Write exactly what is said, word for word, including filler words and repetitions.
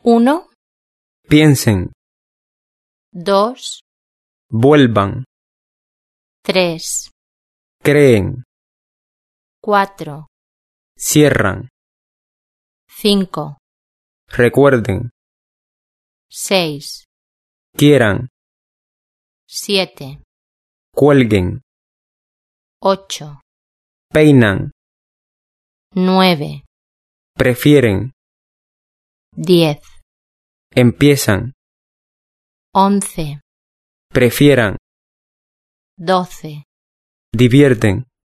Uno, Piensen. dos, Vuelvan. tres, Creen. cuatro, Cierran. cinco, Recuerden. seis, Quieran. siete, Cuelguen. ocho, Peinan. nueve, Prefieren. diez, Empiezan. once, Prefieran. doce, Divierten.